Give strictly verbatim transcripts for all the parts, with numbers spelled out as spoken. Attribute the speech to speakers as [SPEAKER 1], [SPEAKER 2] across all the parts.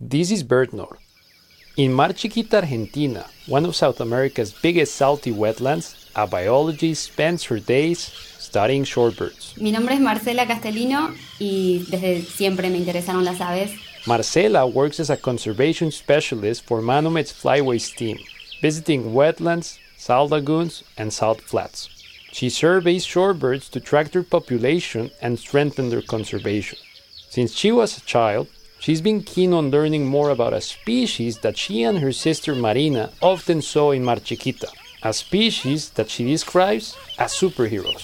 [SPEAKER 1] This is BirdNote. In Mar Chiquita, Argentina, one of South America's biggest salty wetlands, a biologist spends her days studying shorebirds.
[SPEAKER 2] Mi nombre es Marcela Castellino y desde siempre me interesaron las aves.
[SPEAKER 1] Marcela works as a conservation specialist for Manomet's Flyways team, visiting wetlands, salt lagoons, and salt flats. She surveys shorebirds to track their population and strengthen their conservation. Since she was a child, she's been keen on learning more about a species that she and her sister Marina often saw in Mar Chiquita, a species that she describes as superheroes.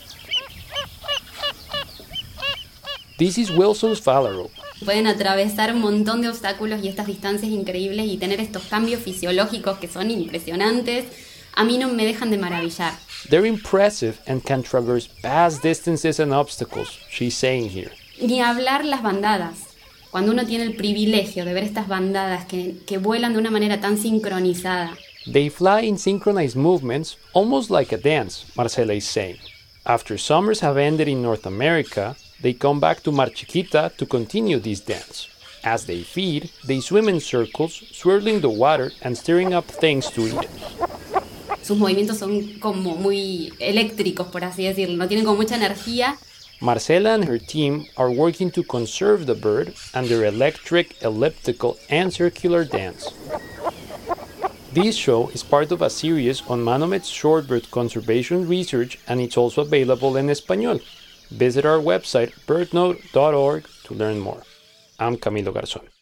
[SPEAKER 1] This is Wilson's phalarope.
[SPEAKER 2] Pueden atravesar un montón de obstáculos y estas distancias increíbles y tener estos cambios fisiológicos que son impresionantes. A mí no me dejan de maravillar.
[SPEAKER 1] They're impressive and can traverse vast distances and obstacles, she's saying here.
[SPEAKER 2] Ni hablar las bandadas. Cuando uno tiene el privilegio de ver estas bandadas que, que vuelan de una manera tan sincronizada.
[SPEAKER 1] They fly in synchronized movements, almost like a dance, Marcela is saying. After summers have ended in North America, they come back to Mar Chiquita to continue this dance. As they feed, they swim in circles, swirling the water and stirring up things to eat.
[SPEAKER 2] Sus movimientos son como muy eléctricos, por así decirlo, no tienen como mucha energía.
[SPEAKER 1] Marcela and her team are working to conserve the bird and their electric, elliptical, and circular dance. This show is part of a series on Manomet's shorebird conservation research, and it's also available in Español. Visit our website, birdnote dot org, to learn more. I'm Camilo Garzón.